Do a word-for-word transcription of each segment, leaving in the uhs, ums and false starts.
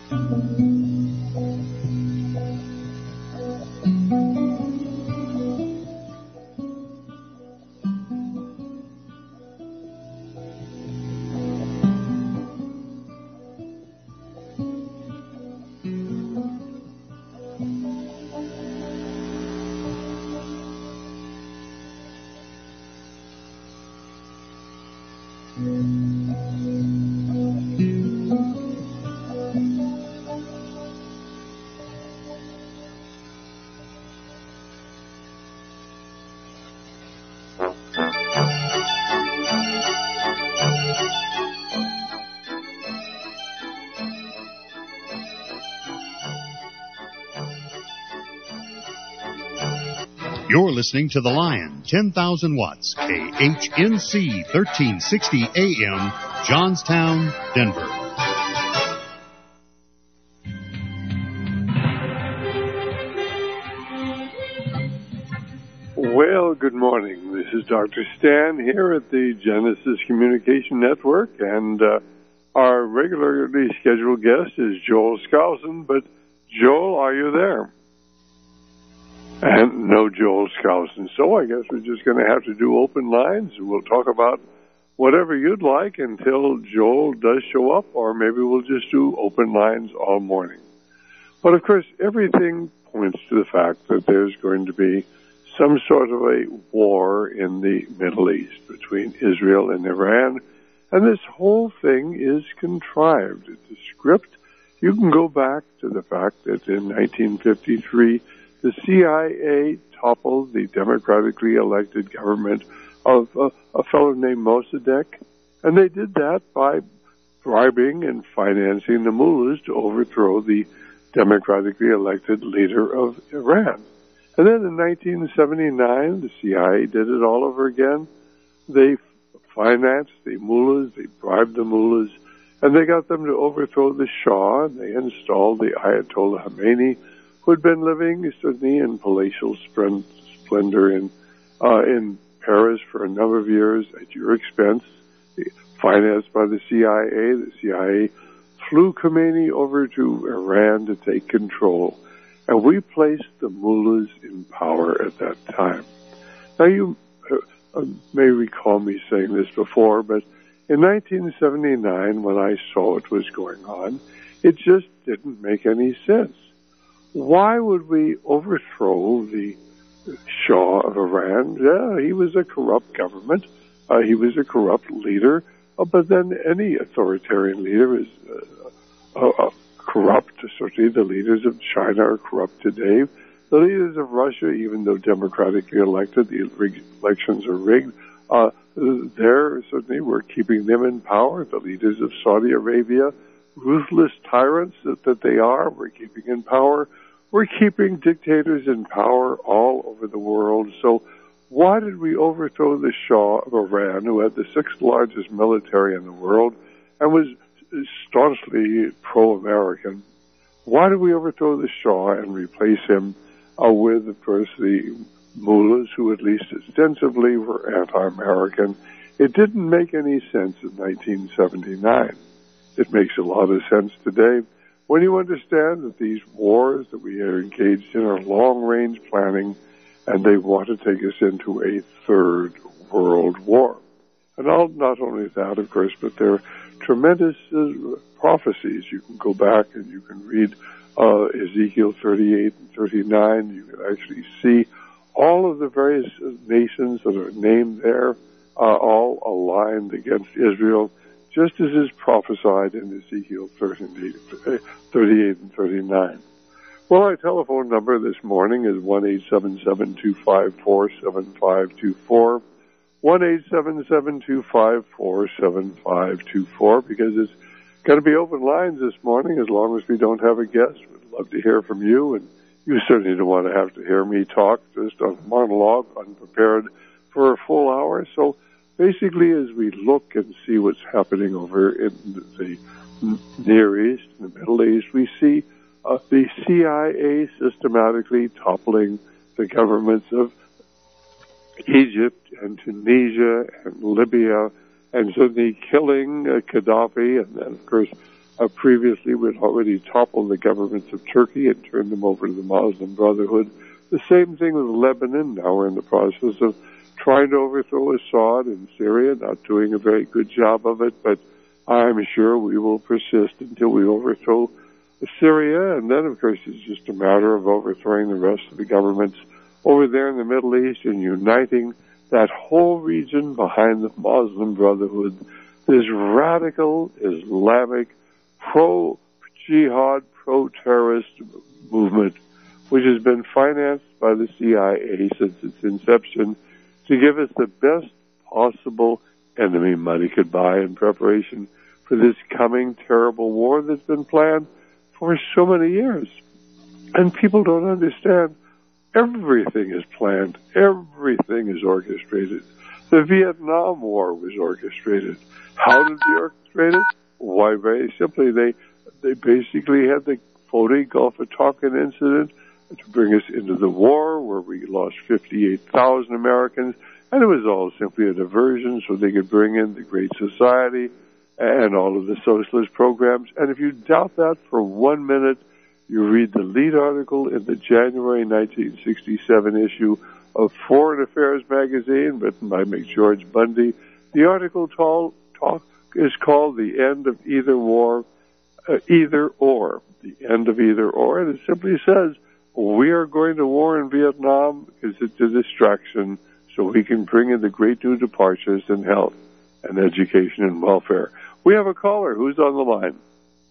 You're listening to The Lion, ten thousand watts, K H N C, thirteen sixty A M, Johnstown, Denver. Well, good morning. This is Doctor Stan here at the Genesis Communication Network, and uh, our regularly scheduled guest is Joel Skousen. But, Joel, are you there? And no Joel Skousen. So I guess we're just going to have to do open lines. We'll talk about whatever you'd like until Joel does show up, or maybe we'll just do open lines all morning. But, of course, everything points to the fact that there's going to be some sort of a war in the Middle East between Israel and Iran. And this whole thing is contrived. It's a script. You can go back to the fact that in nineteen fifty-three, the C I A toppled the democratically elected government of uh, a fellow named Mossadegh, and they did that by bribing and financing the mullahs to overthrow the democratically elected leader of Iran. And then in nineteen seventy-nine, the C I A did it all over again. They financed the mullahs, they bribed the mullahs, and they got them to overthrow the Shah, and they installed the Ayatollah Khomeini, who had been living certainly in palatial splendor in uh, in Paris for a number of years at your expense, financed by the C I A. The C I A flew Khomeini over to Iran to take control, and we placed the mullahs in power at that time. Now, you uh, may recall me saying this before, but in nineteen seventy-nine, when I saw what was going on, it just didn't make any sense. Why would we overthrow the Shah of Iran? Yeah, he was a corrupt government. Uh, he was a corrupt leader. Uh, but then any authoritarian leader is uh, uh, uh, corrupt. Certainly the leaders of China are corrupt today. The leaders of Russia, even though democratically elected, the elections are rigged. Uh, there, certainly, we're keeping them in power. The leaders of Saudi Arabia, ruthless tyrants that, that they are, we're keeping in power. We're keeping dictators in power all over the world. So why did we overthrow the Shah of Iran, who had the sixth largest military in the world and was staunchly pro-American? Why did we overthrow the Shah and replace him uh, with, of course, the mullahs, who at least ostensibly were anti-American? It didn't make any sense in nineteen seventy-nine. It makes a lot of sense today when you understand that these wars that we are engaged in are long-range planning, and they want to take us into a third world war. And all, not only that, of course, but there are tremendous uh, prophecies. You can go back and you can read uh, Ezekiel thirty-eight and thirty-nine. You can actually see all of the various nations that are named there, uh, all aligned against Israel, just as is prophesied in Ezekiel thirty-eight and thirty-nine. Well, our telephone number this morning is one eight seven seven, two five four, seven five two four, one eight seven seven, two five four, seven five two four, because it's going to be open lines this morning as long as we don't have a guest. We'd love to hear from you, and you certainly don't want to have to hear me talk just a monologue, unprepared for a full hour. So basically, as we look and see what's happening over in the Near East, in the Middle East, we see uh, the C I A systematically toppling the governments of Egypt and Tunisia and Libya, and certainly killing uh, Gaddafi, and then, of course, Uh, previously, we'd already toppled the governments of Turkey and turned them over to the Muslim Brotherhood. The same thing with Lebanon. Now we're in the process of trying to overthrow Assad in Syria, not doing a very good job of it, but I'm sure we will persist until we overthrow Syria, and then, of course, it's just a matter of overthrowing the rest of the governments over there in the Middle East and uniting that whole region behind the Muslim Brotherhood, this radical Islamic pro-jihad, pro-terrorist movement, which has been financed by the C I A since its inception to give us the best possible enemy money could buy in preparation for this coming terrible war that's been planned for so many years. And people don't understand. Everything is planned. Everything is orchestrated. The Vietnam War was orchestrated. How did they orchestrate it? Why, very simply, they they basically had the Foti Gulf of Tonkin incident to bring us into the war, where we lost fifty-eight thousand Americans, and it was all simply a diversion so they could bring in the Great Society and all of the socialist programs. And if you doubt that for one minute, you read the lead article in the January nineteen sixty-seven issue of Foreign Affairs magazine, written by McGeorge Bundy. The article talk, talk is called The End of Either War, uh, Either Or. The End of Either Or. And it simply says, we are going to war in Vietnam because it's a distraction so we can bring in the great new departures in health and education and welfare. We have a caller. Who's on the line?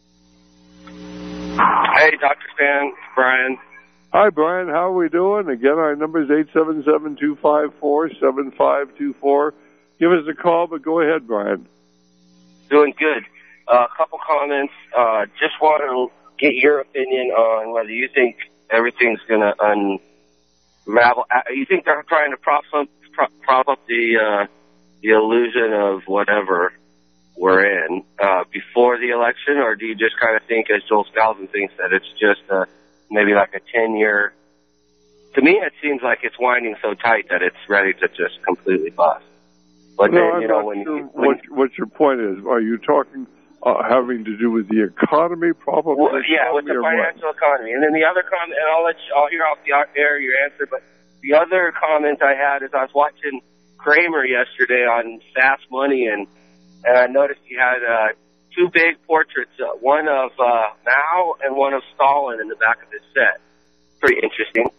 Hey, Doctor Stan, it's Brian. Hi, Brian. How are we doing? Again, our number is eight seven seven, two five four, seven five two four. Give us a call, but go ahead, Brian. Doing good. Uh, a couple comments. Uh, just want to get your opinion on whether you think everything's going to unravel. Uh, you think they're trying to prop up, prop, prop up the, uh, the illusion of whatever we're in uh, before the election, or do you just kind of think, as Joel Skousen thinks, that it's just a, maybe like a ten-year... To me, it seems like it's winding so tight that it's ready to just completely bust. But no, then, I'm you know, not when, sure you, when what, what your point is. Are you talking uh, having to do with the economy, probably? Well, yeah, with the financial what? economy. And then the other comment, and I'll let you, I'll hear off the air your answer, but the other comment I had is I was watching Kramer yesterday on Fast Money, and and I noticed he had uh, two big portraits, uh, one of uh, Mao and one of Stalin in the back of his set. Pretty interesting.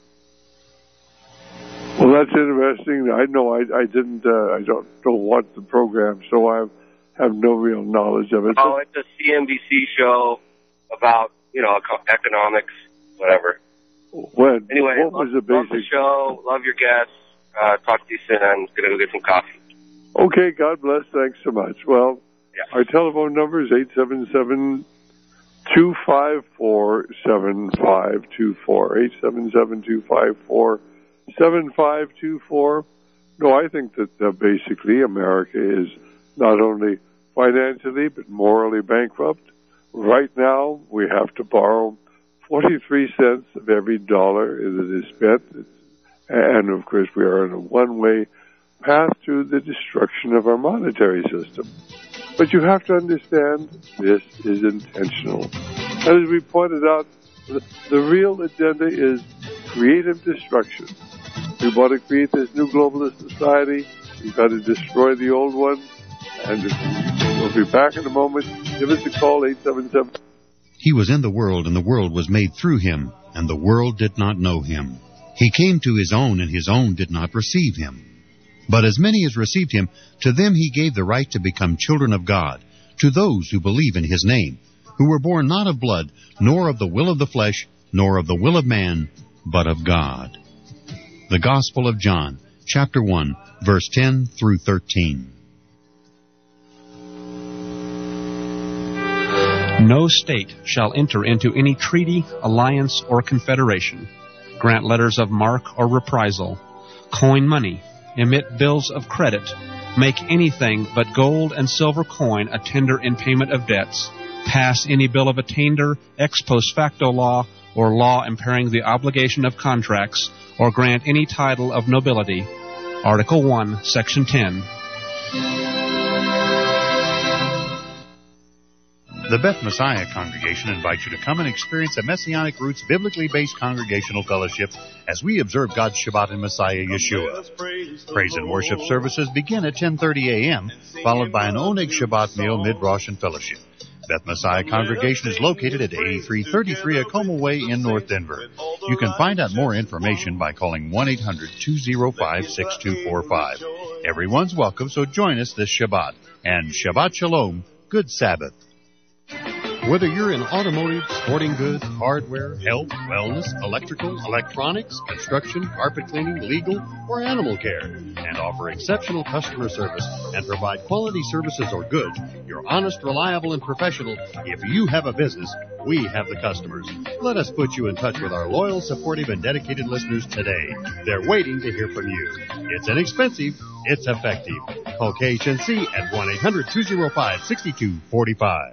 Well, that's interesting. I know I, I didn't, uh, I don't, don't watch the program, so I have no real knowledge of it. Oh, it's a C N B C show about, you know, economics, whatever. When? Anyway, what was love, the basic? love the show, love your guests. Uh, talk to you soon. I'm going to go get some coffee. Okay, God bless. Thanks so much. Well, yeah. Our telephone number is eight seven seven, two five four, seven five two four. eight seven seven, two five four, seven five two four. No, I think that uh, basically America is not only financially but morally bankrupt. Right now, we have to borrow forty-three cents of every dollar that is spent. And, of course, we are in a one-way path to the destruction of our monetary system. But you have to understand this is intentional. As we pointed out, the, the real agenda is creative destruction. We want to create this new globalist society. We've got to destroy the old one. And we'll be back in a moment. Give us a call, eight seven seven. He was in the world, and the world was made through him, and the world did not know him. He came to his own, and his own did not receive him. But as many as received him, to them he gave the right to become children of God, to those who believe in his name, who were born not of blood, nor of the will of the flesh, nor of the will of man, but of God. The Gospel of John, chapter one, verse ten through thirteen. No state shall enter into any treaty, alliance, or confederation, grant letters of marque or reprisal, coin money, emit bills of credit, make anything but gold and silver coin a tender in payment of debts, pass any bill of attainder, ex post facto law, or law impairing the obligation of contracts, or grant any title of nobility. Article one, Section ten. The Beth Messiah Congregation invites you to come and experience a Messianic Roots biblically based congregational fellowship as we observe God's Shabbat in Messiah Yeshua. Praise and worship services begin at ten thirty a.m., followed by an Oneg Shabbat meal, mid-Rosh, and fellowship. Beth Messiah Congregation is located at eighty-three thirty-three Acoma Way in North Denver. You can find out more information by calling one eight hundred two oh five six two four five. Everyone's welcome, so join us this Shabbat. And Shabbat Shalom, good Sabbath. Whether you're in automotive, sporting goods, hardware, health, wellness, electrical, electronics, construction, carpet cleaning, legal, or animal care, and offer exceptional customer service and provide quality services or goods, you're honest, reliable, and professional. If you have a business, we have the customers. Let us put you in touch with our loyal, supportive, and dedicated listeners today. They're waiting to hear from you. It's inexpensive. It's effective. Call K H N C at one eight hundred two oh five six two four five.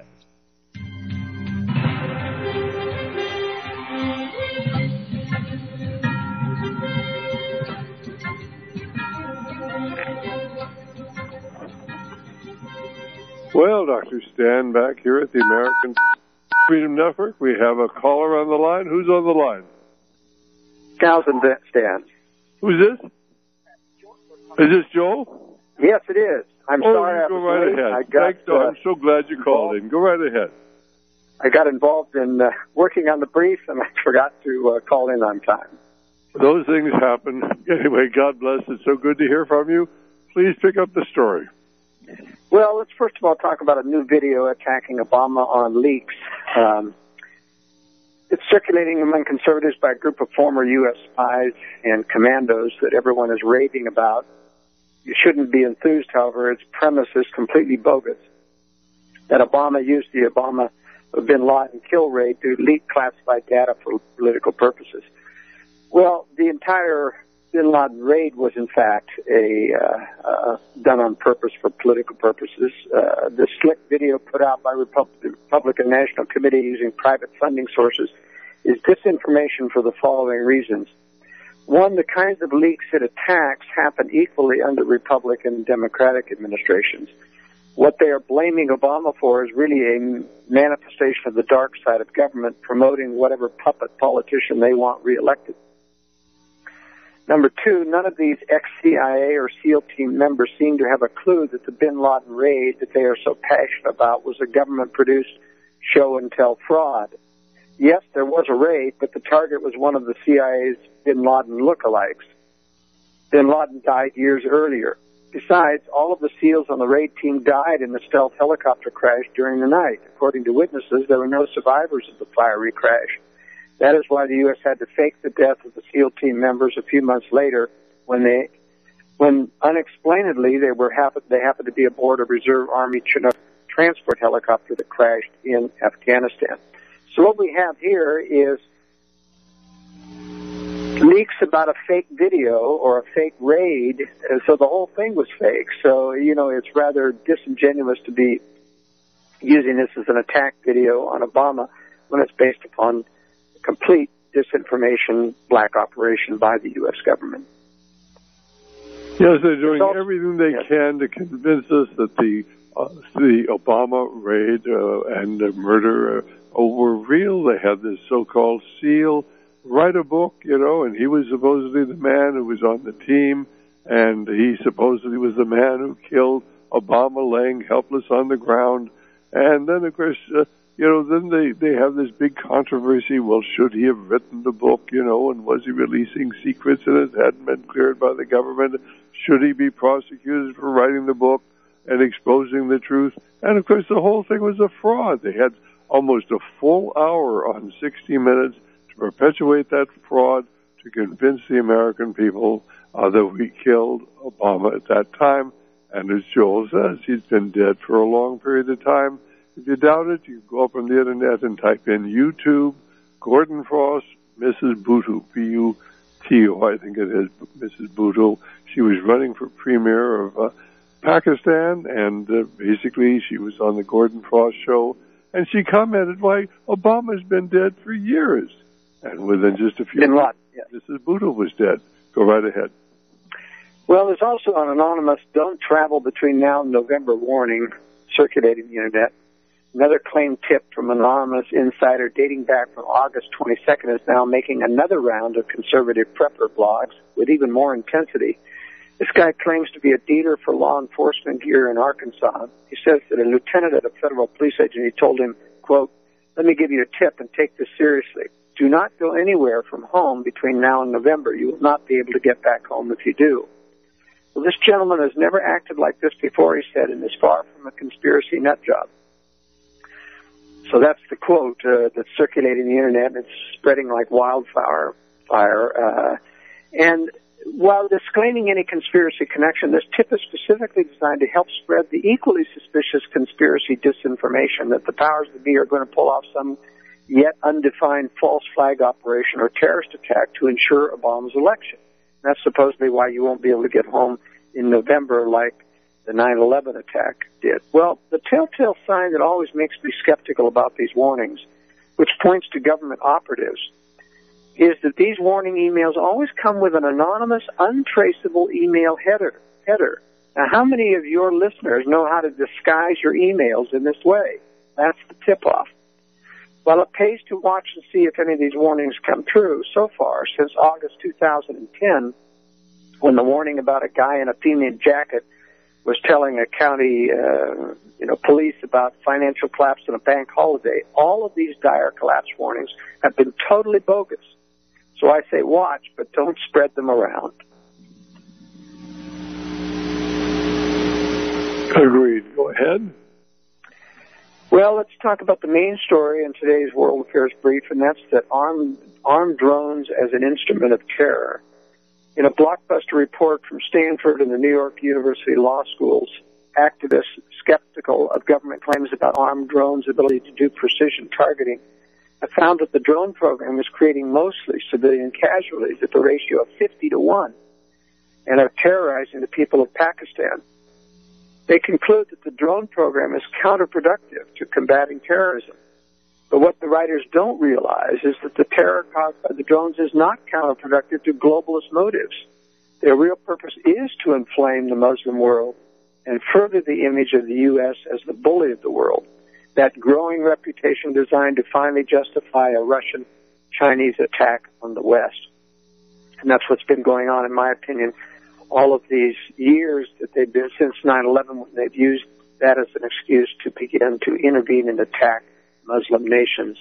Well, Doctor Stan, back here at the American Freedom Network, we have a caller on the line. Who's on the line? Thousand Stan. Who's this? Is this Joel? Yes, it is. I'm oh, sorry. You go right late. ahead. I got, Thanks, uh, I'm so glad you called in. Go right ahead. I got involved in uh, working on the brief, and I forgot to uh, call in on time. Those things happen. Anyway, God bless. It's so good to hear from you. Please pick up the story. Well, let's first of all talk about a new video attacking Obama on leaks. Um, it's circulating among conservatives by a group of former U S spies and commandos that everyone is raving about. You shouldn't be enthused, however. Its premise is completely bogus, that Obama used the Obama bin Laden kill raid to leak classified data for political purposes. Well, the entire bin Laden raid was, in fact, a uh, uh, done on purpose for political purposes. Uh, the slick video put out by Repub- the Republican National Committee using private funding sources is disinformation for the following reasons. One, the kinds of leaks it attacks happen equally under Republican and Democratic administrations. What they are blaming Obama for is really a manifestation of the dark side of government promoting whatever puppet politician they want reelected. Number two, none of these ex-C I A or SEAL team members seem to have a clue that the bin Laden raid that they are so passionate about was a government-produced show-and-tell fraud. Yes, there was a raid, but the target was one of the C I A's bin Laden lookalikes. Bin Laden died years earlier. Besides, all of the SEALs on the raid team died in the stealth helicopter crash during the night. According to witnesses, there were no survivors of the fiery crash. That is why the U S had to fake the death of the SEAL team members a few months later when they, when unexplainedly they were happened, they happened to be aboard a reserve Army Chinook transport helicopter that crashed in Afghanistan. So what we have here is leaks about a fake video or a fake raid, and so the whole thing was fake. So, you know, it's rather disingenuous to be using this as an attack video on Obama when it's based upon complete disinformation, black operation by the U S government. Yes, they're doing also, everything they yes. can to convince us that the uh, the Obama raid uh, and the murder uh, were real. They had this so-called SEAL write a book, you know, and he was supposedly the man who was on the team, and he supposedly was the man who killed Obama laying helpless on the ground. And then, of course, uh, you know, then they, they have this big controversy. Well, should he have written the book, you know, and was he releasing secrets and it hadn't been cleared by the government? Should he be prosecuted for writing the book and exposing the truth? And, of course, the whole thing was a fraud. They had almost a full hour on sixty minutes to perpetuate that fraud, to convince the American people uh, that we killed Obama at that time. And as Joel says, he's been dead for a long period of time. If you doubt it, you go up on the internet and type in YouTube, Gordon Frost, Missus Bhutto, B U T O, I think it is, Missus Bhutto. She was running for premier of uh, Pakistan, and uh, basically she was on the Gordon Frost show, and she commented why Obama's been dead for years. And within just a few Bin months, Laden, yes. Missus Bhutto was dead. Go right ahead. Well, there's also an anonymous "Don't Travel Between Now and November" warning circulating the internet. Another claimed tip from an anonymous insider dating back from August twenty-second is now making another round of conservative prepper blogs with even more intensity. This guy claims to be a dealer for law enforcement gear in Arkansas. He says that a lieutenant at a federal police agency told him, quote, "Let me give you a tip and take this seriously. Do not go anywhere from home between now and November. You will not be able to get back home if you do." Well, this gentleman has never acted like this before, he said, and is far from a conspiracy nut job. So that's the quote uh, that's circulating the internet, and it's spreading like wildfire. Fire, uh, and while disclaiming any conspiracy connection, this tip is specifically designed to help spread the equally suspicious conspiracy disinformation that the powers that be are going to pull off some yet undefined false flag operation or terrorist attack to ensure Obama's election. That's supposedly why you won't be able to get home in November like the nine eleven attack did. Well, the telltale sign that always makes me skeptical about these warnings, which points to government operatives, is that these warning emails always come with an anonymous, untraceable email header. header. Now, how many of your listeners know how to disguise your emails in this way? That's the tip-off. While it pays to watch and see if any of these warnings come true, so far, since August two thousand ten, when the warning about a guy in a pinion jacket was telling a county, uh, you know, police about financial collapse and a bank holiday, all of these dire collapse warnings have been totally bogus. So I say watch, but don't spread them around. Agreed. Go ahead. Well, let's talk about the main story in today's World Affairs Brief, and that's that armed, armed drones as an instrument of terror. In a blockbuster report from Stanford and the New York University Law Schools, activists skeptical of government claims about armed drones' ability to do precision targeting have found that the drone program is creating mostly civilian casualties at the ratio of fifty to one and are terrorizing the people of Pakistan. They conclude that the drone program is counterproductive to combating terrorism. But what the writers don't realize is that the terror caused by the drones is not counterproductive to globalist motives. Their real purpose is to inflame the Muslim world and further the image of the U S as the bully of the world, that growing reputation designed to finally justify a Russian-Chinese attack on the West. And that's what's been going on, in my opinion, all of these years that they've been since nine eleven, when they've used that as an excuse to begin to intervene and attack Muslim nations.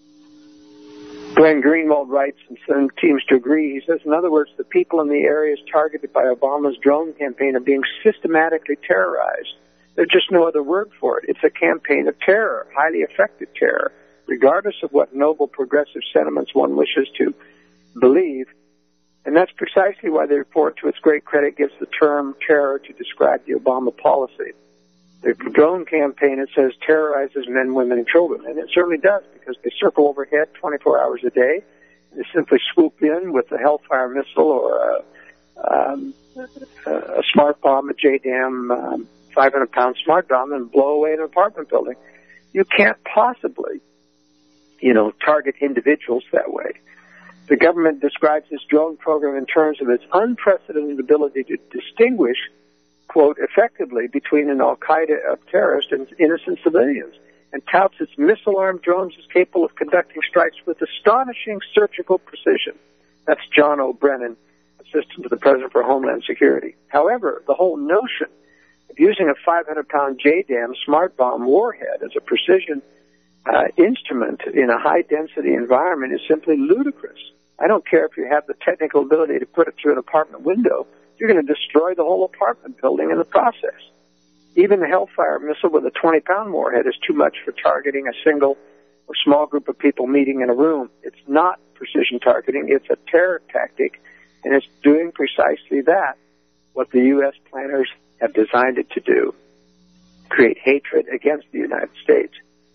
Glenn Greenwald writes, and some seems to agree, he says, in other words, the people in the areas targeted by Obama's drone campaign are being systematically terrorized. There's just no other word for it. It's a campaign of terror, highly effective terror, regardless of what noble progressive sentiments one wishes to believe. And that's precisely why the report, to its great credit, gives the term terror to describe the Obama policy. The drone campaign, it says, terrorizes men, women, and children. And it certainly does, because they circle overhead twenty-four hours a day. They simply swoop in with a Hellfire missile or a, um, a smart bomb, a J DAM um, five hundred pound smart bomb, and blow away an apartment building. You can't possibly, you know, target individuals that way. The government describes this drone program in terms of its unprecedented ability to distinguish, quote, effectively between an al-Qaeda terrorist and innocent civilians, and touts its missile-armed drones as capable of conducting strikes with astonishing surgical precision. That's John O'Brien, Assistant to the President for Homeland Security. However, the whole notion of using a five hundred pound J DAM smart bomb warhead as a precision uh, instrument in a high-density environment is simply ludicrous. I don't care if you have the technical ability to put it through an apartment window. You're going to destroy the whole apartment building in the process. Even the Hellfire missile with a twenty pound warhead is too much for targeting a single or small group of people meeting in a room. It's not precision targeting. It's a terror tactic, and it's doing precisely that, what the U S planners have designed it to do, create hatred against the United States.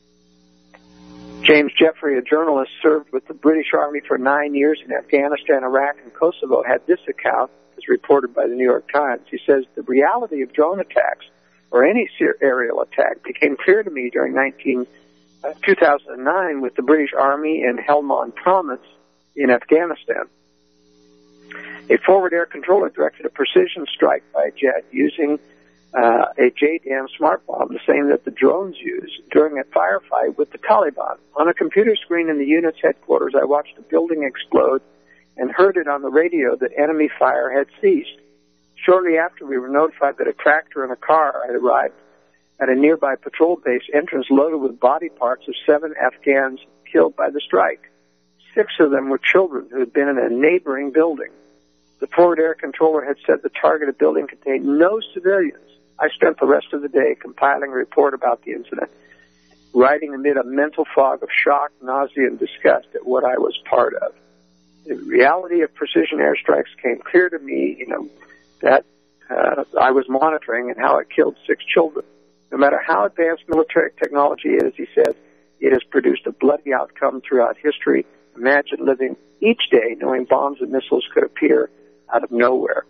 James Jeffrey, a journalist, served with the British Army for nine years in Afghanistan, Iraq, and Kosovo, had this account, as reported by the New York Times. He says, the reality of drone attacks, or any aerial attack, became clear to me during nineteen, uh, two thousand nine with the British Army in Helmand Province in Afghanistan. A forward air controller directed a precision strike by a jet using uh, a J DAM smart bomb, the same that the drones use, during a firefight with the Taliban. On a computer screen in the unit's headquarters, I watched a building explode and heard it on the radio that enemy fire had ceased. Shortly after, we were notified that a tractor and a car had arrived at a nearby patrol base entrance loaded with body parts of seven Afghans killed by the strike. Six of them were children who had been in a neighboring building. The forward air controller had said the targeted building contained no civilians. I spent the rest of the day compiling a report about the incident, writing amid a mental fog of shock, nausea, and disgust at what I was part of. The reality of precision airstrikes came clear to me, you know, that uh, I was monitoring and how it killed six children. No matter how advanced military technology is, he says, it has produced a bloody outcome throughout history. Imagine living each day knowing bombs and missiles could appear out of nowhere.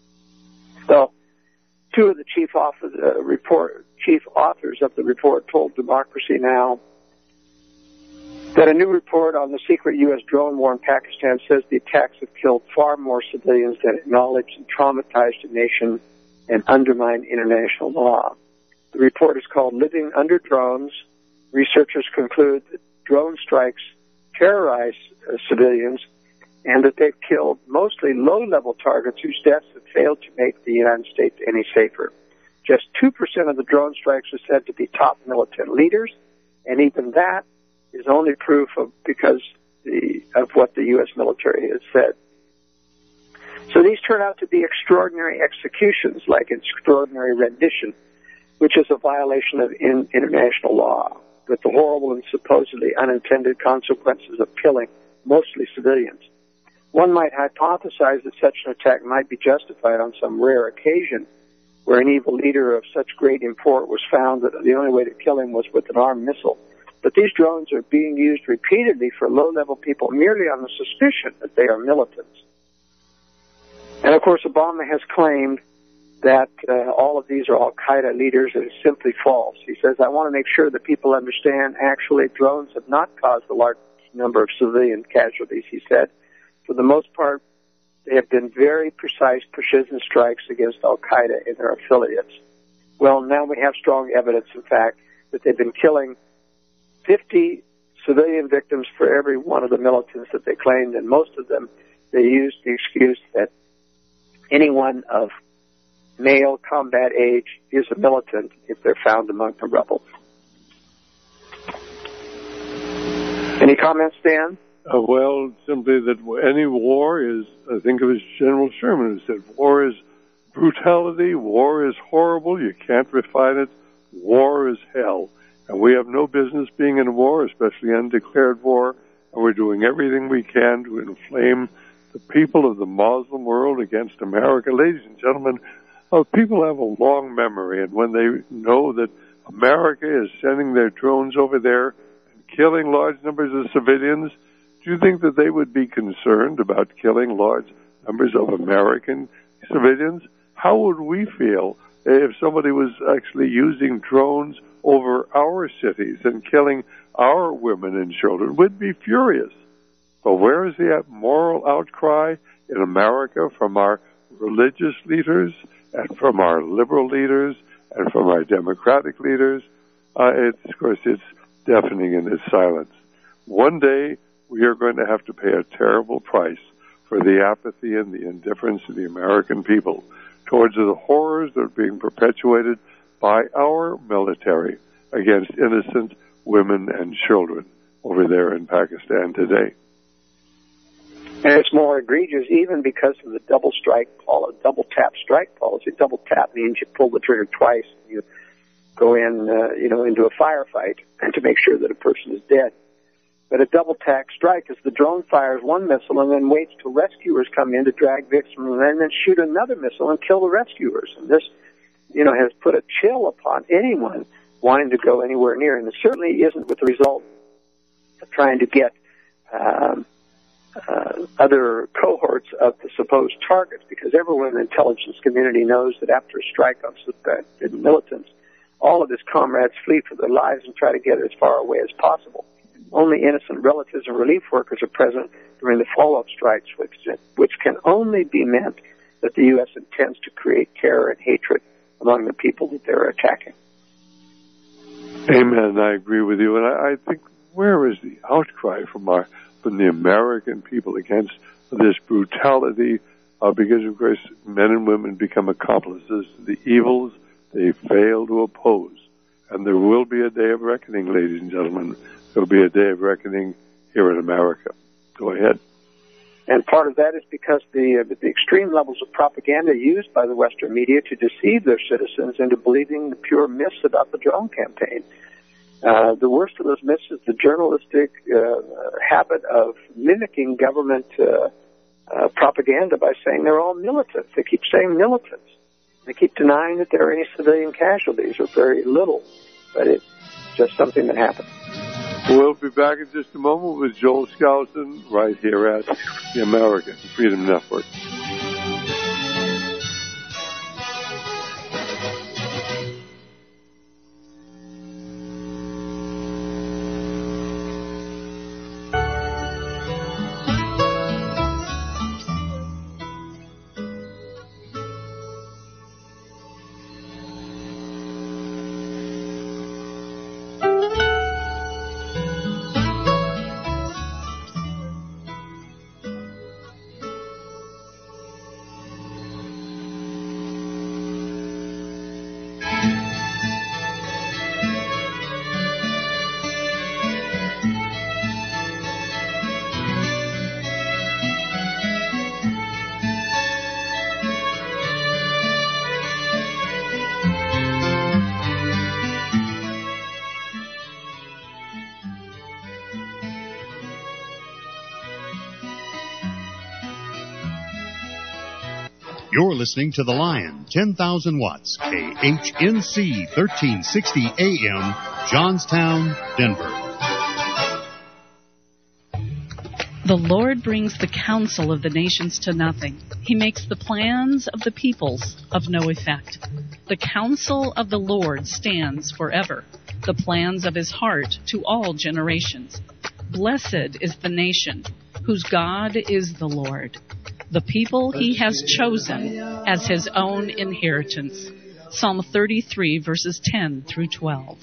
So, two of the chief, authors, uh, report, chief authors of the report told Democracy Now! That a new report on the secret U S drone war in Pakistan says the attacks have killed far more civilians than acknowledged and traumatized a nation and undermined international law. The report is called Living Under Drones. Researchers conclude that drone strikes terrorize uh, civilians and that they've killed mostly low-level targets whose deaths have failed to make the United States any safer. Just two percent of the drone strikes are said to be top militant leaders, and even that is only proof of because the, of what the U S military has said. So these turn out to be extraordinary executions, like extraordinary rendition, which is a violation of in, international law, with the horrible and supposedly unintended consequences of killing mostly civilians. One might hypothesize that such an attack might be justified on some rare occasion where an evil leader of such great import was found that the only way to kill him was with an armed missile. But these drones are being used repeatedly for low-level people merely on the suspicion that they are militants. And, of course, Obama has claimed that uh, all of these are al-Qaeda leaders, and it's simply false. He says, I want to make sure that people understand actually drones have not caused a large number of civilian casualties, he said. For the most part, they have been very precise precision strikes against al-Qaeda and their affiliates. Well, now we have strong evidence, in fact, that they've been killing fifty civilian victims for every one of the militants that they claimed, and most of them, they used the excuse that anyone of male combat age is a militant if they're found among the rebels. Any comments, Dan? Uh, well, simply that any war is, I think it was General Sherman who said, war is brutality, war is horrible, you can't refine it, war is hell. And we have no business being in war, especially undeclared war, and we're doing everything we can to inflame the people of the Muslim world against America. Ladies and gentlemen, uh, people have a long memory, and when they know that America is sending their drones over there and killing large numbers of civilians, do you think that they would be concerned about killing large numbers of American civilians? How would we feel if somebody was actually using drones over our cities and killing our women and children? We'd be furious. But where is the moral outcry in America from our religious leaders and from our liberal leaders and from our democratic leaders? Uh, it's, of course, it's deafening in its silence. One day, we are going to have to pay a terrible price for the apathy and the indifference of the American people towards the horrors that are being perpetuated by our military against innocent women and children over there in Pakistan today. And it's more egregious even because of the double strike policy, double tap strike policy. Double tap means you pull the trigger twice, and you go in, uh, you know, into a firefight and to make sure that a person is dead. But a double tap strike is the drone fires one missile and then waits till rescuers come in to drag victims and then shoot another missile and kill the rescuers. And this, you know, has put a chill upon anyone wanting to go anywhere near. And it certainly isn't with the result of trying to get um, uh, other cohorts of the supposed targets, because everyone in the intelligence community knows that after a strike on suspected militants, all of his comrades flee for their lives and try to get as far away as possible. Only innocent relatives and relief workers are present during the follow-up strikes, which, which can only be meant that the U S intends to create terror and hatred among the people that they're attacking. Amen. I agree with you. And I, I think, where is the outcry from our from the American people against this brutality? Uh, because, of course, men and women become accomplices to the evils they fail to oppose. And there will be a day of reckoning, ladies and gentlemen. There will be a day of reckoning here in America. Go ahead. And part of that is because the, uh, the extreme levels of propaganda used by the Western media to deceive their citizens into believing the pure myths about the drone campaign. Uh, the worst of those myths is the journalistic uh, habit of mimicking government uh, uh, propaganda by saying they're all militants. They keep saying militants. They keep denying that there are any civilian casualties, or very little, but it's just something that happens. We'll be back in just a moment with Joel Skousen right here at the American Freedom Network. You're listening to The Lion, ten thousand watts, K H N C, thirteen sixty A M, Johnstown, Denver. The Lord brings the counsel of the nations to nothing. He makes the plans of the peoples of no effect. The counsel of the Lord stands forever, the plans of his heart to all generations. Blessed is the nation whose God is the Lord, the people he has chosen as his own inheritance. Psalm thirty-three, verses ten through twelve.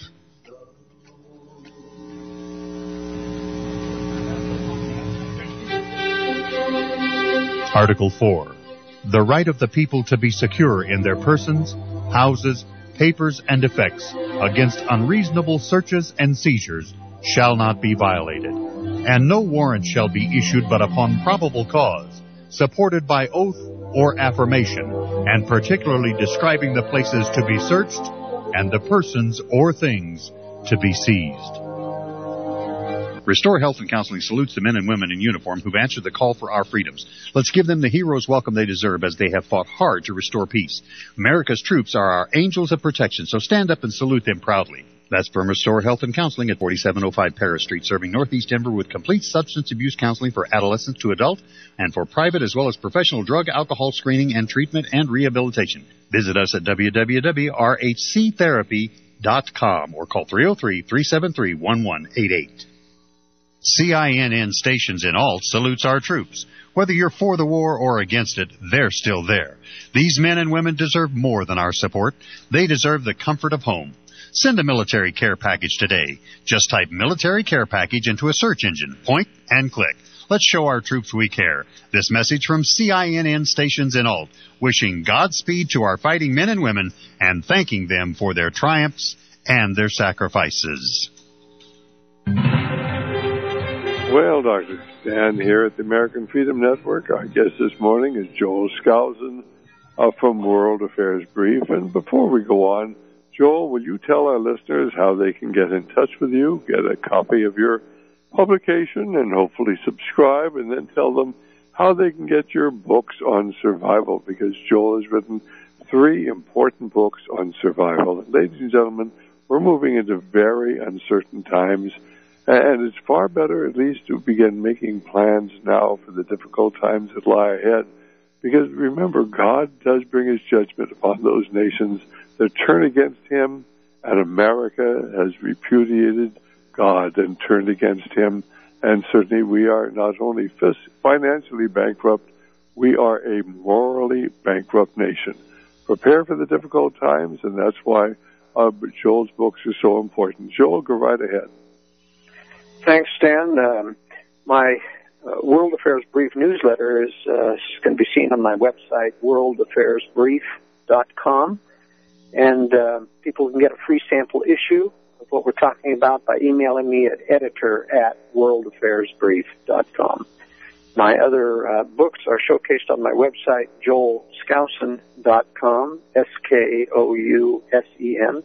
Article four. The right of the people to be secure in their persons, houses, papers, and effects against unreasonable searches and seizures shall not be violated, and no warrant shall be issued but upon probable cause, supported by oath or affirmation, and particularly describing the places to be searched and the persons or things to be seized. Restore Health and Counseling salutes the men and women in uniform who've answered the call for our freedoms. Let's give them the hero's welcome they deserve, as they have fought hard to restore peace. America's troops are our angels of protection, so stand up and salute them proudly. That's from Restore Health and Counseling at forty-seven oh five Paris Street, serving Northeast Denver with complete substance abuse counseling for adolescents to adult and for private as well as professional drug, alcohol screening and treatment and rehabilitation. Visit us at w w w dot r h c therapy dot com or call three oh three, three seven three, one one eight eight. C I N N Stations in Alt salutes our troops. Whether you're for the war or against it, they're still there. These men and women deserve more than our support. They deserve the comfort of home. Send a military care package today. Just type military care package into a search engine. Point and click. Let's show our troops we care. This message from C I N N Stations in Alt, wishing Godspeed to our fighting men and women and thanking them for their triumphs and their sacrifices. Well, Doctor Stan here at the American Freedom Network. Our guest this morning is Joel Skousen uh, from World Affairs Brief. And before we go on, Joel, will you tell our listeners how they can get in touch with you, get a copy of your publication, and hopefully subscribe, and then tell them how they can get your books on survival, because Joel has written three important books on survival. And ladies and gentlemen, we're moving into very uncertain times, and it's far better at least to begin making plans now for the difficult times that lie ahead, because remember, God does bring his judgment upon those nations that turn against him, and America has repudiated God and turned against him. And certainly we are not only financially bankrupt, we are a morally bankrupt nation. prepare for the difficult times, and that's why uh, Joel's books are so important. Joel, go right ahead. Thanks, Stan. Um, my uh, World Affairs Brief newsletter is uh, going to be seen on my website, world affairs brief dot com, and uh, people can get a free sample issue of what we're talking about by emailing me at editor at world affairs brief dot com. My other uh, books are showcased on my website, joel skousen dot com, S K O U S E N.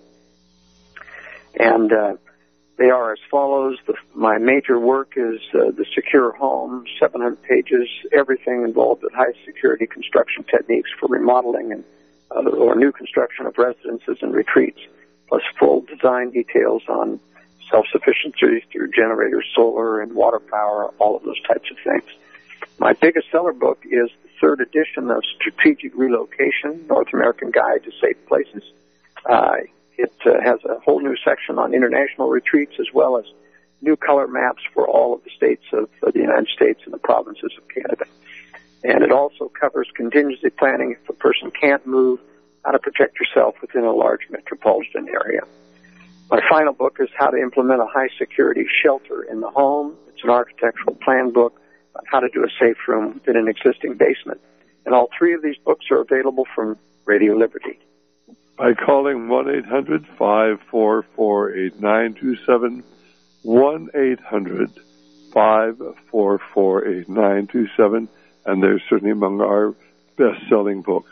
And uh, they are as follows. The, my major work is uh, The Secure Home, seven hundred pages, everything involved with high-security construction techniques for remodeling and uh, or new construction of residences and retreats, plus full design details on self-sufficiency through generators, solar, and water power, all of those types of things. My biggest seller book is the third edition of Strategic Relocation, North American Guide to Safe Places. Uh, it uh, has a whole new section on international retreats, as well as new color maps for all of the states of uh, the United States and the provinces of Canada. And it also covers contingency planning if a person can't move, how to protect yourself within a large metropolitan area. My final book is How to Implement a High-Security Shelter in the Home. It's an architectural plan book on how to do a safe room within an existing basement. And all three of these books are available from Radio Liberty. By calling one eight hundred five four four eight nine two seven, one eight hundred five four four eight nine two seven, and they're certainly among our best-selling books.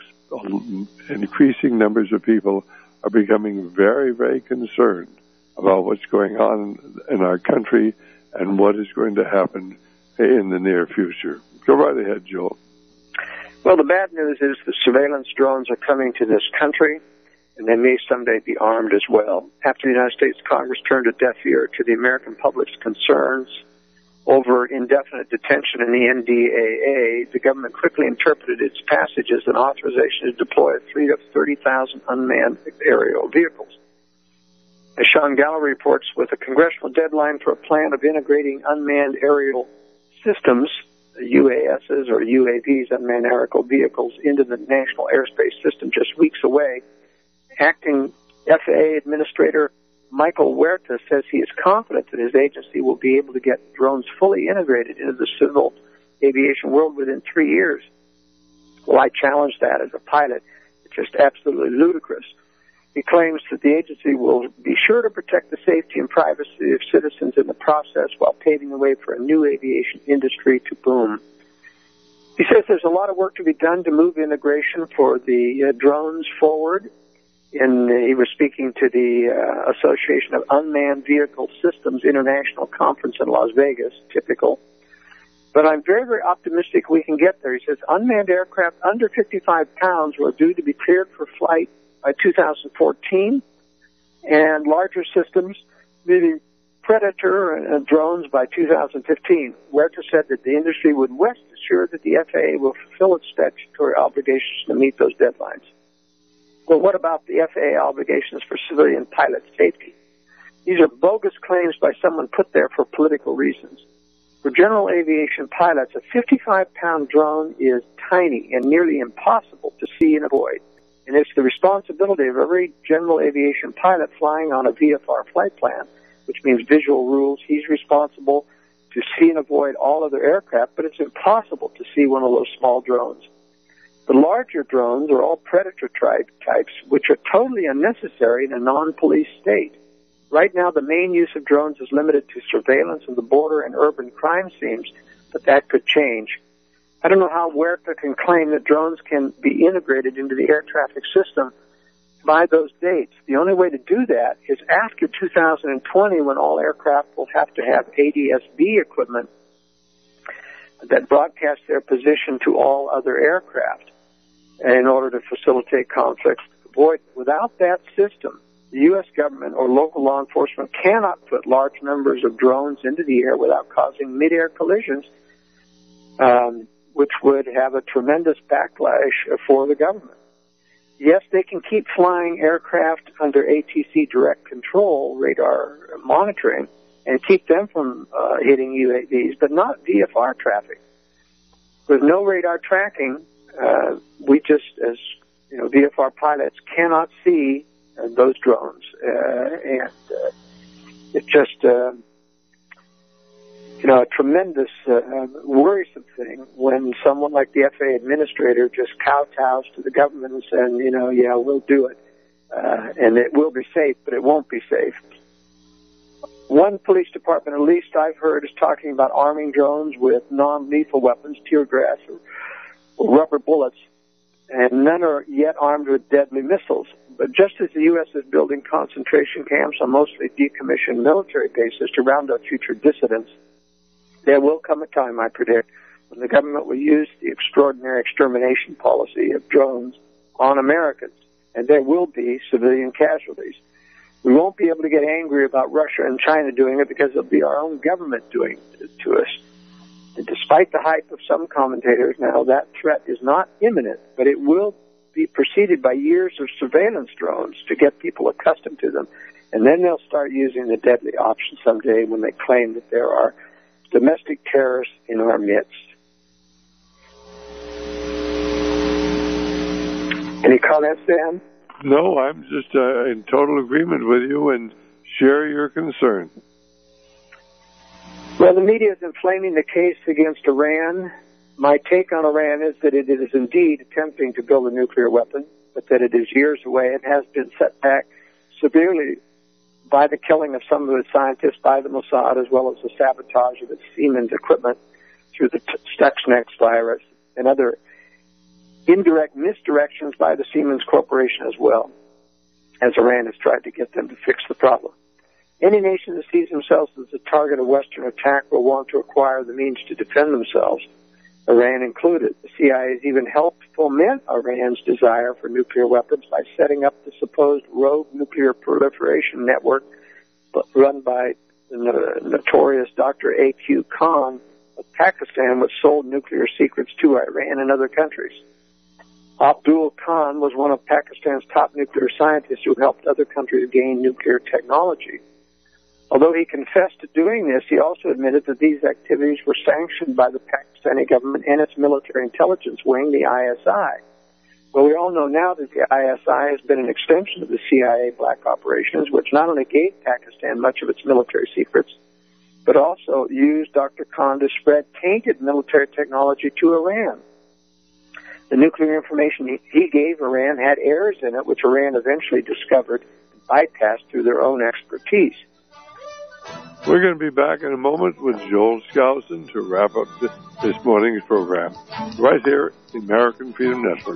Increasing numbers of people are becoming very, very concerned about what's going on in our country and what is going to happen in the near future. Go right ahead, Joel. Well, the bad news is the surveillance drones are coming to this country, and they may someday be armed as well. After the United States Congress turned a deaf ear to the American public's concerns over indefinite detention in the N D A A, the government quickly interpreted its passage as an authorization to deploy three to thirty thousand unmanned aerial vehicles. As Sean Gallery reports, with a congressional deadline for a plan of integrating unmanned aerial systems, U A Ss or U A Vs, unmanned aerial vehicles, into the national airspace system just weeks away, acting F A A Administrator Michael Huerta says he is confident that his agency will be able to get drones fully integrated into the civil aviation world within three years. Well, I challenge that as a pilot. It's just absolutely ludicrous. He claims that the agency will be sure to protect the safety and privacy of citizens in the process while paving the way for a new aviation industry to boom. He says there's a lot of work to be done to move integration for the uh, drones forward. In, uh, he was speaking to the uh, Association of Unmanned Vehicle Systems International Conference in Las Vegas, typical. But I'm very, very optimistic we can get there. He says unmanned aircraft under fifty-five pounds were due to be cleared for flight by two thousand fourteen, and larger systems, meaning Predator and uh, drones, by two thousand fifteen. Huerta said that the industry would rest assured that the F A A will fulfill its statutory obligations to meet those deadlines. Well, what about the F A A obligations for civilian pilot safety? These are bogus claims by someone put there for political reasons. For general aviation pilots, a fifty-five pound drone is tiny and nearly impossible to see and avoid. And it's the responsibility of every general aviation pilot flying on a V F R flight plan, which means visual rules. He's responsible to see and avoid all other aircraft, but it's impossible to see one of those small drones. The larger drones are all Predator types, which are totally unnecessary in a non-police state. Right now, the main use of drones is limited to surveillance of the border and urban crime scenes, but that could change. I don't know how Huerta can claim that drones can be integrated into the air traffic system by those dates. The only way to do that is after two thousand twenty, when all aircraft will have to have A D S B equipment that broadcast their position to all other aircraft in order to facilitate conflicts. Avoid, without that system, the U S government or local law enforcement cannot put large numbers of drones into the air without causing mid-air collisions, um, which would have a tremendous backlash for the government. Yes, they can keep flying aircraft under A T C direct control, radar monitoring, and keep them from uh, hitting U A Vs, but not V F R traffic. With no radar tracking, uh, we just, as you know, V F R pilots cannot see uh, those drones, uh, and uh, it's just, uh, you know, a tremendous uh, worrisome thing when someone like the F A A administrator just kowtows to the government and saying, you know, yeah, we'll do it, uh, and it will be safe, but it won't be safe. One police department, at least I've heard, is talking about arming drones with non-lethal weapons, tear gas or, or rubber bullets, and none are yet armed with deadly missiles. But just as the U S is building concentration camps on mostly decommissioned military bases to round up future dissidents, there will come a time, I predict, when the government will use the extraordinary extermination policy of drones on Americans, and there will be civilian casualties. We won't be able to get angry about Russia and China doing it because it'll be our own government doing it to us. And despite the hype of some commentators now, that threat is not imminent, but it will be preceded by years of surveillance drones to get people accustomed to them. And then they'll start using the deadly option someday when they claim that there are domestic terrorists in our midst. Any comments, Dan? No, I'm just uh, in total agreement with you and share your concern. Well, the media is inflaming the case against Iran. My take on Iran is that it is indeed attempting to build a nuclear weapon, but that it is years away and has been set back severely by the killing of some of its scientists by the Mossad, as well as the sabotage of its Siemens equipment through the Stuxnet virus and other indirect misdirections by the Siemens Corporation as well, as Iran has tried to get them to fix the problem. Any nation that sees themselves as a target of Western attack will want to acquire the means to defend themselves, Iran included. The C I A has even helped foment Iran's desire for nuclear weapons by setting up the supposed rogue nuclear proliferation network run by the notorious Doctor A Q Khan of Pakistan, which sold nuclear secrets to Iran and other countries. Abdul Khan was one of Pakistan's top nuclear scientists who helped other countries gain nuclear technology. Although he confessed to doing this, he also admitted that these activities were sanctioned by the Pakistani government and its military intelligence wing, the I S I. Well, we all know now that the I S I has been an extension of the C I A black operations, which not only gave Pakistan much of its military secrets, but also used Doctor Khan to spread tainted military technology to Iran. The nuclear information he, he gave Iran had errors in it, which Iran eventually discovered and bypassed through their own expertise. We're going to be back in a moment with Joel Skousen to wrap up this, this morning's program, right here at the American Freedom Network.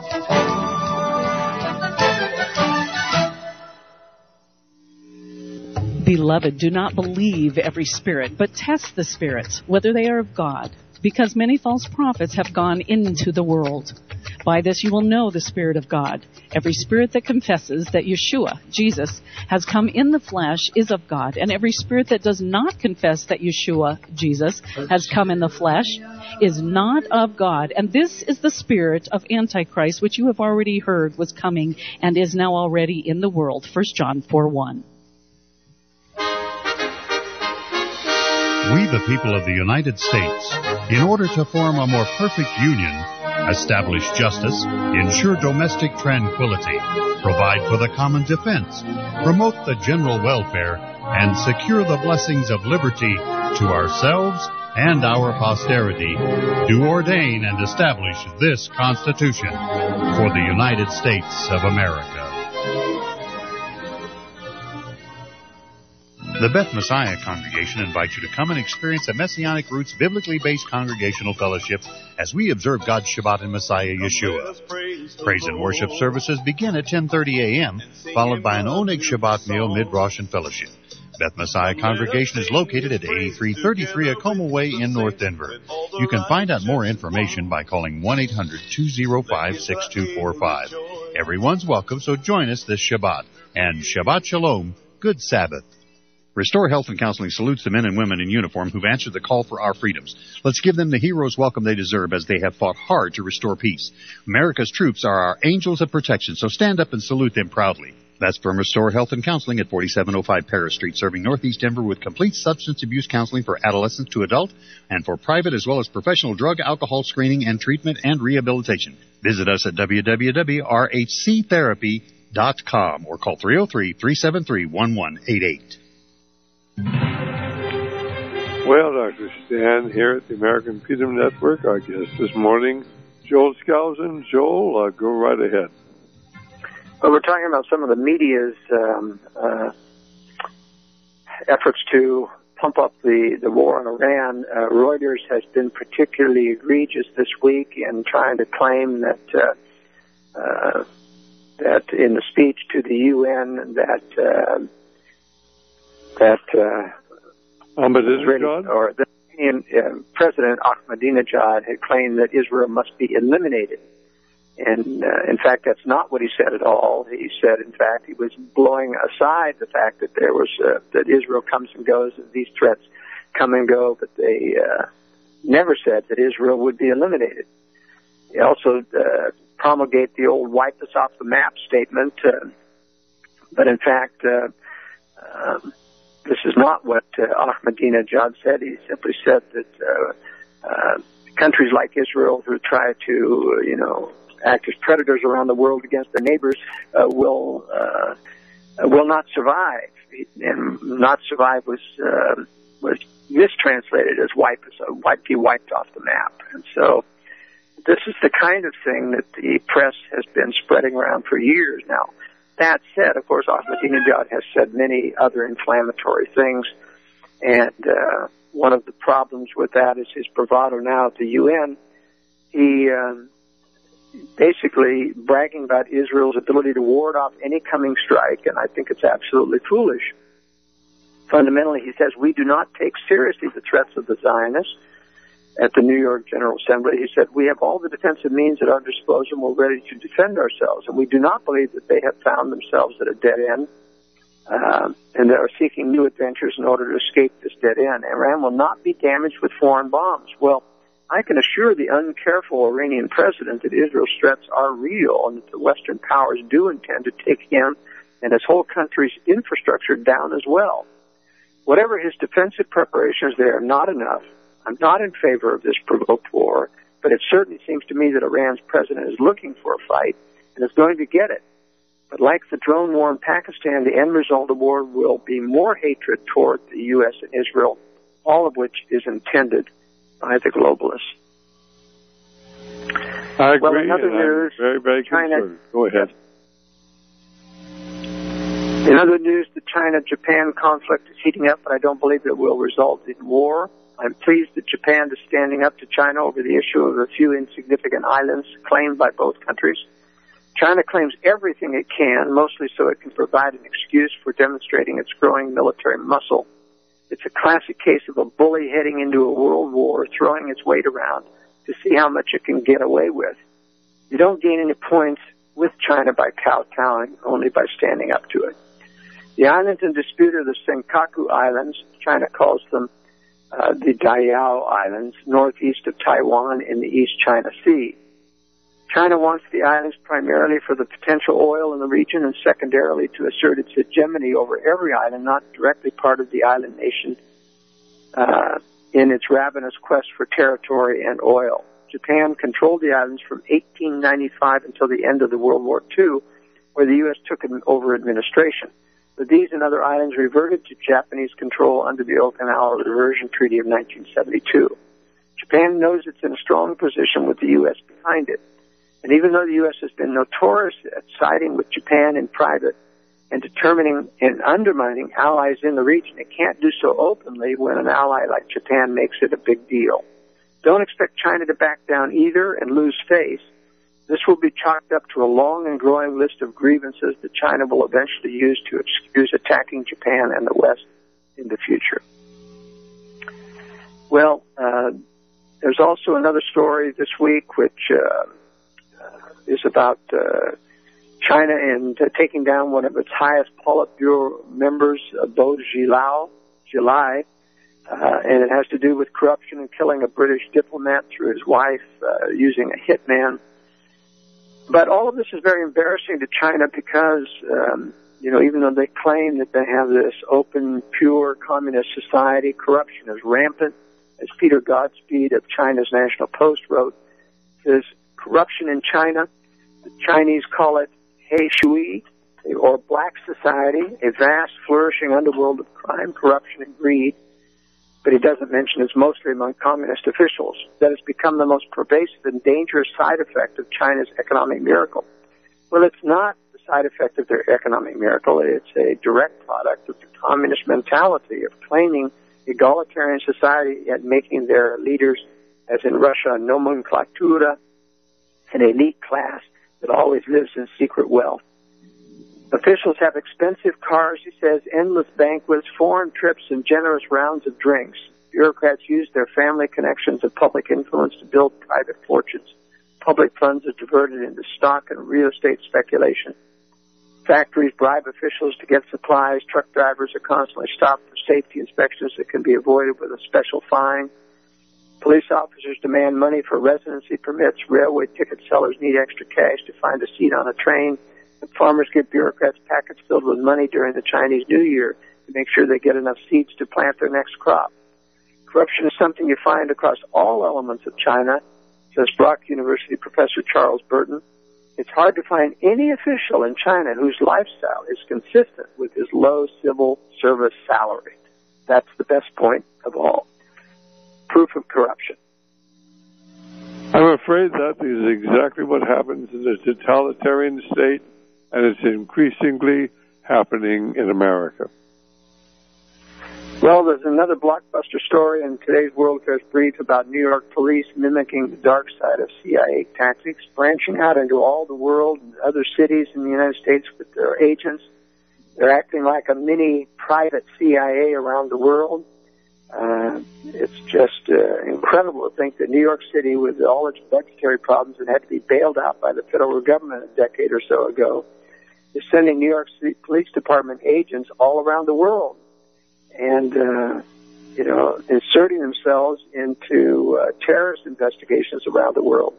Beloved, do not believe every spirit, but test the spirits, whether they are of God, because many false prophets have gone into the world. By this you will know the Spirit of God. Every spirit that confesses that Yeshua, Jesus, has come in the flesh is of God, and every spirit that does not confess that Yeshua, Jesus, has come in the flesh is not of God. And this is the spirit of Antichrist, which you have already heard was coming and is now already in the world. First John four one. We, the people of the United States, in order to form a more perfect union, establish justice, ensure domestic tranquility, provide for the common defense, promote the general welfare, and secure the blessings of liberty to ourselves and our posterity, do ordain and establish this Constitution for the United States of America. The Beth Messiah Congregation invites you to come and experience a Messianic Roots biblically based congregational fellowship as we observe God's Shabbat in Messiah Yeshua. Praise and worship services begin at ten thirty a.m., followed by an Oneg Shabbat meal, mid-Rosh and fellowship. Beth Messiah Congregation is located at eighty-three thirty-three Acoma Way in North Denver. You can find out more information by calling one eight hundred two oh five six two four five. Everyone's welcome, so join us this Shabbat. And Shabbat Shalom, good Sabbath. Restore Health and Counseling salutes the men and women in uniform who've answered the call for our freedoms. Let's give them the hero's welcome they deserve as they have fought hard to restore peace. America's troops are our angels of protection, so stand up and salute them proudly. That's from Restore Health and Counseling at forty-seven oh five Paris Street, serving Northeast Denver with complete substance abuse counseling for adolescents to adult and for private as well as professional drug, alcohol screening and treatment and rehabilitation. Visit us at w w w dot r h c therapy dot com or call three oh three, three seven three, one one eight eight. Well, Doctor Stan here at the American Freedom Network. Our guest this morning, Joel Skousen. Joel, uh, go right ahead. Well, we're talking about some of the media's um, uh, efforts to pump up the, the war on Iran. Uh, Reuters has been particularly egregious this week in trying to claim that uh, uh, that in the speech to the U N that uh, that uh, Ahmadinejad or the Iranian uh, President Ahmadinejad had claimed that Israel must be eliminated. And, uh, in fact, that's not what he said at all. He said, in fact, he was blowing aside the fact that there was, uh, that Israel comes and goes, and these threats come and go, but they, uh, never said that Israel would be eliminated. He also, uh, promulgate the old wipe us off the map statement, uh, but in fact, uh, um, this is not what, uh, Ahmadinejad said. He simply said that, uh, uh, countries like Israel who try to, uh, you know, act as predators around the world against their neighbors uh, will uh, will not survive. And not survive was uh, was mistranslated as wipe uh, wipe be wiped off the map. And so this is the kind of thing that the press has been spreading around for years now. That said, of course, Ahmadinejad has said many other inflammatory things, and uh, one of the problems with that is his bravado now at the U N. He um, basically bragging about Israel's ability to ward off any coming strike, and I think it's absolutely foolish. Fundamentally, he says, we do not take seriously the threats of the Zionists. At the New York General Assembly, he said, we have all the defensive means at our disposal and we're ready to defend ourselves, and we do not believe that they have found themselves at a dead end, uh, and they are seeking new adventures in order to escape this dead end. Iran will not be damaged with foreign bombs. Well, I can assure the uncareful Iranian president that Israel's threats are real and that the Western powers do intend to take him and his whole country's infrastructure down as well. Whatever his defensive preparations, they are not enough. I'm not in favor of this provoked war, but it certainly seems to me that Iran's president is looking for a fight and is going to get it. But like the drone war in Pakistan, the end result of the war will be more hatred toward the U S and Israel, all of which is intended by the globalists. I agree. Well, in other news, very, very China, concerned. Go ahead. In other news, the China-Japan conflict is heating up, but I don't believe it will result in war. I'm pleased that Japan is standing up to China over the issue of a few insignificant islands claimed by both countries. China claims everything it can, mostly so it can provide an excuse for demonstrating its growing military muscle. It's a classic case of a bully heading into a world war, throwing its weight around to see how much it can get away with. You don't gain any points with China by kowtowing, only by standing up to it. The islands in dispute are the Senkaku Islands. China calls them uh, the Diao Islands, northeast of Taiwan in the East China Sea. China wants the islands primarily for the potential oil in the region and secondarily to assert its hegemony over every island not directly part of the island nation uh, in its ravenous quest for territory and oil. Japan controlled the islands from eighteen ninety-five until the end of the World War Two, where the U S took over administration. But these and other islands reverted to Japanese control under the Okinawa Reversion Treaty of nineteen seventy-two. Japan knows it's in a strong position with the U S behind it. And even though the U S has been notorious at siding with Japan in private and determining and undermining allies in the region, it can't do so openly when an ally like Japan makes it a big deal. Don't expect China to back down either and lose face. This will be chalked up to a long and growing list of grievances that China will eventually use to excuse attacking Japan and the West in the future. Well, uh, there's also another story this week which uh, is about uh, China and uh, taking down one of its highest Politburo members, uh, Bo Xilai, Xilai uh, and it has to do with corruption and killing a British diplomat through his wife uh, using a hitman. But all of this is very embarrassing to China because um, you know, even though they claim that they have this open, pure communist society, corruption is rampant. As Peter Godspeed of China's National Post wrote, says corruption in China, the Chinese call it He Shui, or black society, a vast, flourishing underworld of crime, corruption, and greed. But he doesn't mention it's mostly among communist officials. That has become the most pervasive and dangerous side effect of China's economic miracle. Well, it's not the side effect of their economic miracle. It's a direct product of the communist mentality of claiming egalitarian society yet making their leaders, as in Russia, nomenclatura, an elite class that always lives in secret wealth. Officials have expensive cars, he says, endless banquets, foreign trips, and generous rounds of drinks. Bureaucrats use their family connections and public influence to build private fortunes. Public funds are diverted into stock and real estate speculation. Factories bribe officials to get supplies. Truck drivers are constantly stopped for safety inspections that can be avoided with a special fine. Police officers demand money for residency permits. Railway ticket sellers need extra cash to find a seat on a train. And farmers give bureaucrats packets filled with money during the Chinese New Year to make sure they get enough seeds to plant their next crop. Corruption is something you find across all elements of China, says Brock University professor Charles Burton. It's hard to find any official in China whose lifestyle is consistent with his low civil service salary. That's the best point of all. Proof of corruption. I'm afraid that is exactly what happens in a totalitarian state, and it's increasingly happening in America. Well, there's another blockbuster story in today's World Affairs Brief about New York police mimicking the dark side of C I A tactics, branching out into all the world and other cities in the United States with their agents. They're acting like a mini private C I A around the world. Uh, it's just uh, incredible to think that New York City, with all its budgetary problems and had to be bailed out by the federal government a decade or so ago, is sending New York City Police Department agents all around the world and, uh, you know, inserting themselves into uh, terrorist investigations around the world.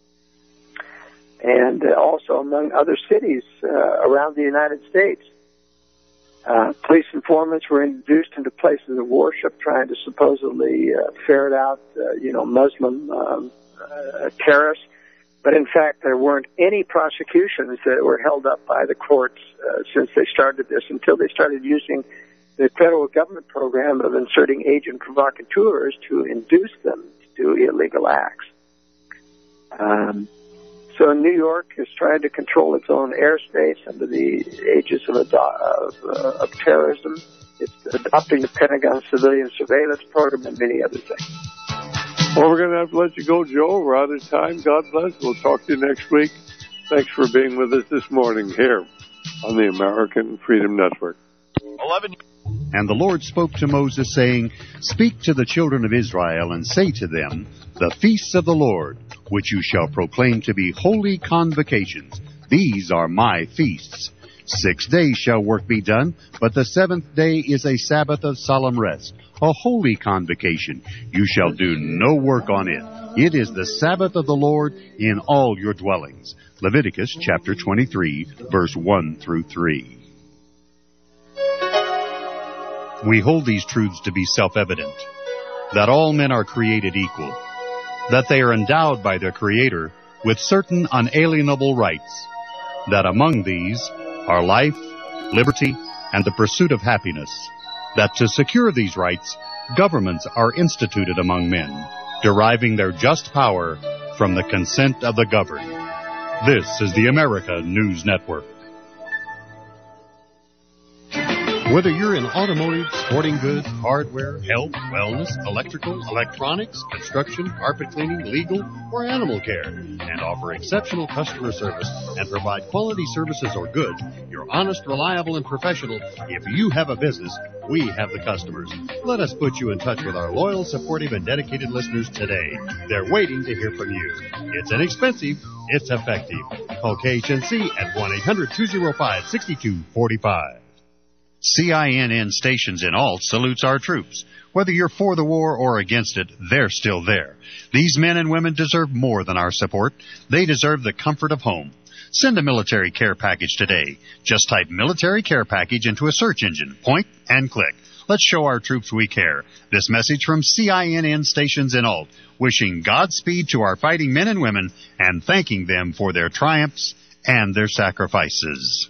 And uh, also among other cities uh, around the United States. Uh, police informants were introduced into places of worship trying to supposedly uh, ferret out, uh, you know, Muslim um, uh, terrorists. But in fact, there weren't any prosecutions that were held up by the courts uh, since they started this, until they started using the federal government program of inserting agent provocateurs to induce them to do illegal acts. Um, So New York is trying to control its own airspace under the aegis of, ado- of, uh, of terrorism. It's adopting the Pentagon civilian surveillance program and many other things. Well, we're going to have to let you go, Joe. We're out of time. God bless. We'll talk to you next week. Thanks for being with us this morning here on the American Freedom Network. Eleven. And the Lord spoke to Moses, saying, Speak to the children of Israel, and say to them, The feasts of the Lord, which you shall proclaim to be holy convocations, these are my feasts. Six days shall work be done, but the seventh day is a Sabbath of solemn rest, a holy convocation. You shall do no work on it. It is the Sabbath of the Lord in all your dwellings. Leviticus chapter twenty-three, verse one through three. We hold these truths to be self-evident, that all men are created equal, that they are endowed by their Creator with certain unalienable rights, that among these are life, liberty, and the pursuit of happiness, that to secure these rights, governments are instituted among men, deriving their just power from the consent of the governed. This is the America News Network. Whether you're in automotive, sporting goods, hardware, health, wellness, electrical, electronics, construction, carpet cleaning, legal, or animal care, and offer exceptional customer service and provide quality services or goods, you're honest, reliable, and professional. If you have a business, we have the customers. Let us put you in touch with our loyal, supportive, and dedicated listeners today. They're waiting to hear from you. It's inexpensive. It's effective. Call K H N C at one eight hundred two oh five six two four five. C I N N stations in Alt salutes our troops. Whether you're for the war or against it, they're still there. These men and women deserve more than our support. They deserve the comfort of home. Send a military care package today. Just type military care package into a search engine. Point and click. Let's show our troops we care. This message from C I N N stations in Alt, wishing Godspeed to our fighting men and women and thanking them for their triumphs and their sacrifices.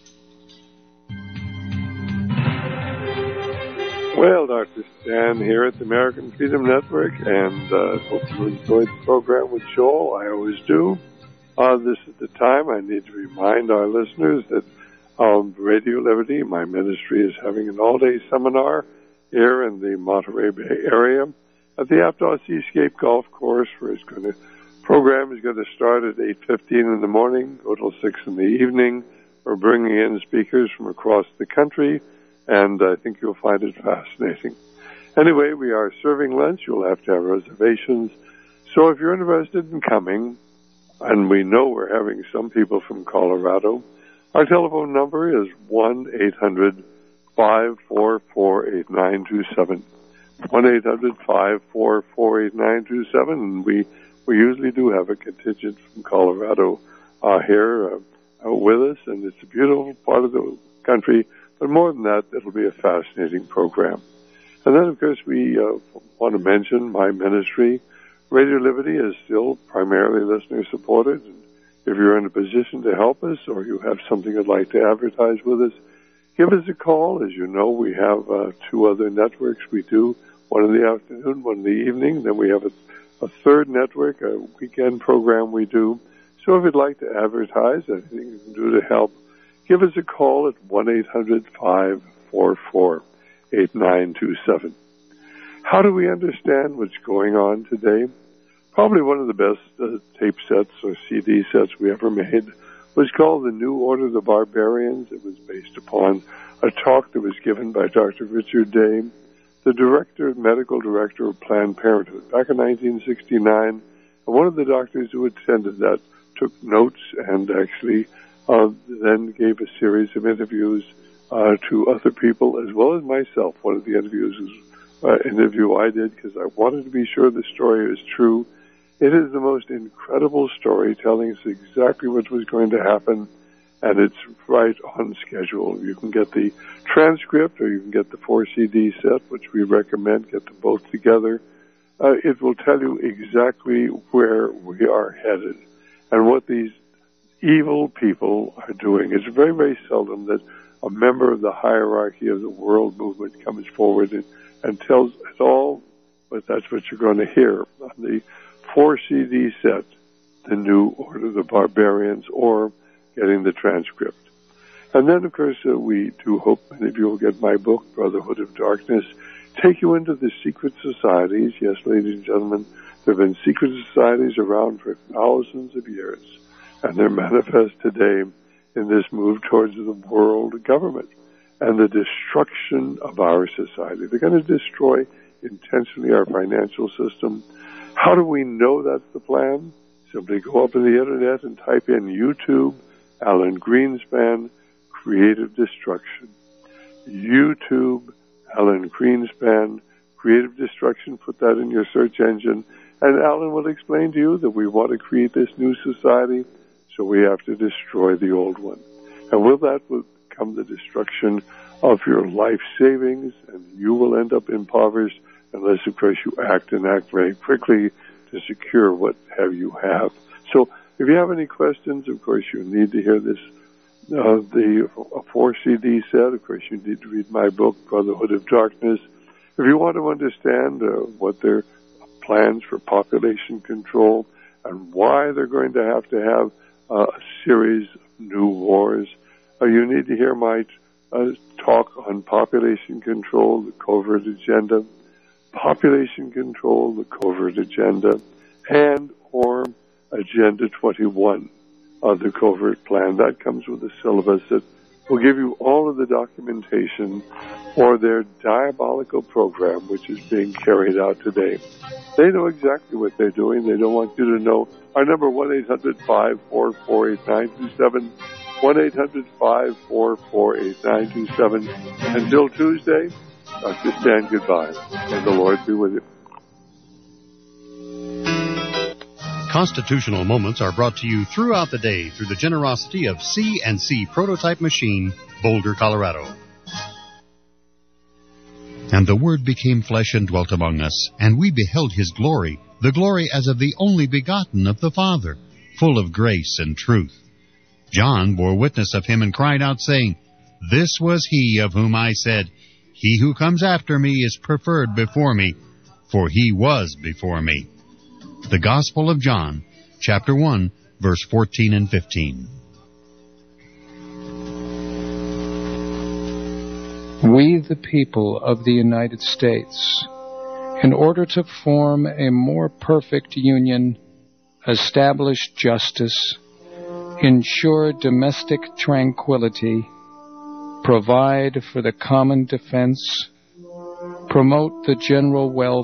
Well, Doctor Stan here at the American Freedom Network, and uh, hope you enjoyed the program with Joel. I always do. Uh, this is the time I need to remind our listeners that um, Radio Liberty, my ministry, is having an all-day seminar here in the Monterey Bay area at the Aptos Seascape Golf Course, where it's going to program is going to start at eight fifteen in the morning, go till six in the evening. We're bringing in speakers from across the country, and I think you'll find it fascinating. Anyway, we are serving lunch. You'll have to have reservations. So if you're interested in coming, and we know we're having some people from Colorado, our telephone number is one eight hundred five four four eight nine two seven. one eight hundred five four four eight nine two seven, and we, we usually do have a contingent from Colorado uh, here uh, with us, and it's a beautiful part of the country. But more than that, it'll be a fascinating program. And then, of course, we uh, want to mention my ministry. Radio Liberty is still primarily listener-supported. And if you're in a position to help us or you have something you'd like to advertise with us, give us a call. As you know, we have uh, two other networks we do, one in the afternoon, one in the evening. Then we have a, a third network, a weekend program we do. So if you'd like to advertise, anything you can do to help, give us a call at one eight hundred five four four eight nine two seven. How do we understand what's going on today? Probably one of the best uh, tape sets or C D sets we ever made was called The New Order of the Barbarians. It was based upon a talk that was given by Doctor Richard Day, the director, medical director of Planned Parenthood, back in nineteen sixty-nine. And one of the doctors who attended that took notes and actually uh, then gave a series of interviews uh, to other people as well as myself. One of the interviews was Uh, interview I did because I wanted to be sure the story is true. It is the most incredible story, telling us exactly what was going to happen, and it's right on schedule. You can get the transcript or you can get the four C D set, which we recommend. Get them both together. Uh, it will tell you exactly where we are headed and what these evil people are doing. It's very, very seldom that a member of the hierarchy of the world movement comes forward and and tells it all, but that's what you're going to hear on the four C D set, The New Order of the Barbarians, or getting the transcript. And then, of course, uh, we do hope many of you will get my book, Brotherhood of Darkness, take you into the secret societies. Yes, ladies and gentlemen, there have been secret societies around for thousands of years, and they're manifest today in this move towards the world government and the destruction of our society. They're going to destroy intentionally our financial system. How do we know that's the plan? Simply go up on the internet and type in YouTube, Alan Greenspan, Creative Destruction. YouTube, Alan Greenspan, Creative Destruction. Put that in your search engine. And Alan will explain to you that we want to create this new society, so we have to destroy the old one. And with that will come the destruction of your life savings, and you will end up impoverished unless, of course, you act and act very quickly to secure what have you have. So if you have any questions, of course, you need to hear this, uh, the a four C D set. Of course, you need to read my book, Brotherhood of Darkness. If you want to understand uh, what their plans for population control and why they're going to have to have uh, a series of new wars, uh, you need to hear my uh, talk on population control, the covert agenda, population control, the covert agenda, and or Agenda twenty-one of the covert plan. That comes with a syllabus that will give you all of the documentation for their diabolical program, which is being carried out today. They know exactly what they're doing. They don't want you to know. Our number, one eight hundred five four four eight nine two seven, one eight hundred five four four eight nine two seven. Until Tuesday, Doctor Stan, goodbye, and the Lord be with you. Constitutional Moments are brought to you throughout the day through the generosity of C and C Prototype Machine, Boulder, Colorado. And the Word became flesh and dwelt among us, and we beheld His glory, the glory as of the only begotten of the Father, full of grace and truth. John bore witness of Him and cried out, saying, This was He of whom I said, He who comes after me is preferred before me, for He was before me. The Gospel of John, chapter one, verse fourteen and fifteen. We, the people of the United States, in order to form a more perfect union, establish justice, ensure domestic tranquility, provide for the common defense, promote the general welfare,